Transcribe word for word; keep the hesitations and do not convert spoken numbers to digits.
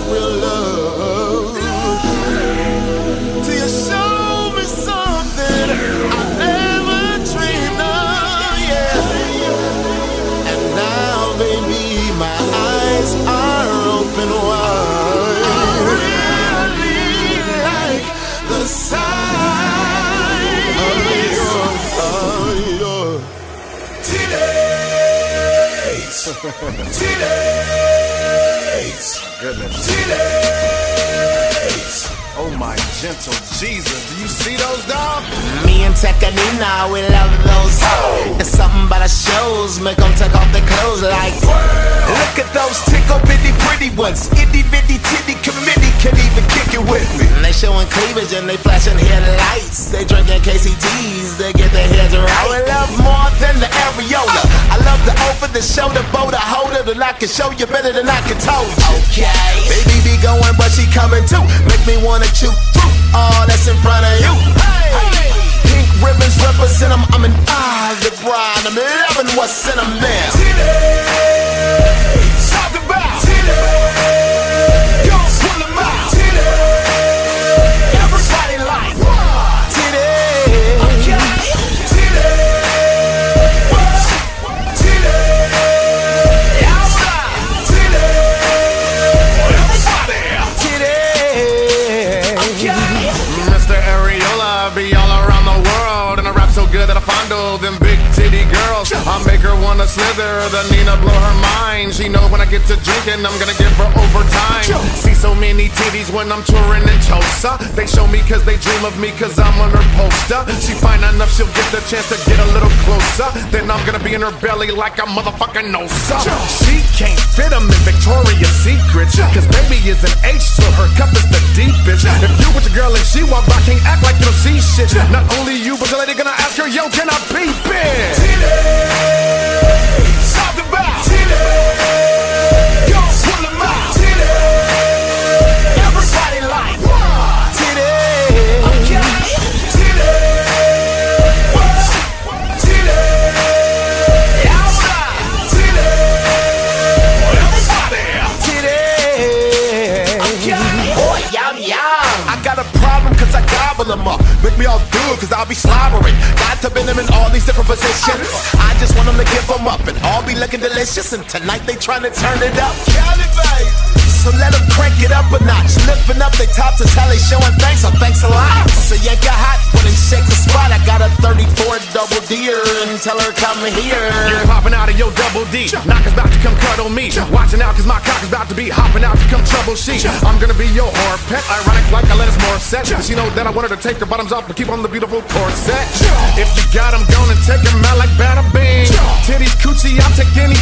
real love. Till you show me something I never dreamed of, yeah. And now, baby, my eyes are open wide. I really like the sight of your, of your titties. Titties. Goodness. Titties. Oh my gentle Jesus, do you see those, dog? Me and Tekanina, we love those. It's something about the shows, make them take off their clothes like. Look at those tickle bitty pretty ones. Itty bitty titty committee can even kick it with me. And they showing cleavage and they flashing headlights. They drinking K C Ts, they get their heads right. I love more than the areola. I love the over the shoulder, boulder holder that I can show you better than I can told you. Okay. Baby be going, but she coming too. Make me wanna chew fruit. All that's in front of you. Hey. Hey. Pink ribbons represent them. I'm an eye, the bride. I'm loving what's in them now. Titties. Talk about titties. Go pull them out. Titties. Everybody like titties. Okay. Titties. Titties. Outside. Titties. Everybody. Titties. Okay. Mister Areola be all around the world, and I rap so good that I fondle them big titty girls. I make her wanna slither, the Nina blow her mind. She know when I get to drinking, I'm gonna give her overtime. See so many titties when I'm touring in Tulsa. They show me cause they dream of me cause I'm on her poster. She fine enough, she'll get the chance to get a little closer. Then I'm gonna be in her belly like a motherfucking Nosa. She can't fit them in Victoria's Secret, cause baby is an H, so her cup is the deepest. If you with your girl and she walk by, can't act like you don't see shit. Not only you, but the lady gonna ask her, yo, can I be big? Titties. Talk about titties. Go pull them out. Titties. Everybody like titties. Okay. Titties. Titties. Outside. Titties. Everybody. Titties. Okay. Boy, yum yum. I got a problem cause I gobble them up. Make me all do cause I'll be slobbering. Got to bend them in all these different positions. I just want them to give them up and all be looking delicious. And tonight they trying to turn it up. Calibrate. So let them crank it up a notch. Lifting up their tops is how they showing thanks. So thanks a lot. So yank a hot when they shake the spot. I got a thirty-four double D-er and tell her come here. You're popping out of your double D. Knock is about to come cuddle me. Watching out cause my cock is about to be hopping out to come trouble she. I'm gonna be your whore pet. Ironic like I let us more set. Cause she know that I wanted to take her bottoms off but keep on the beautiful corset. If you got them, gone and take them out like bada bing. Titties, coochie, I'll take any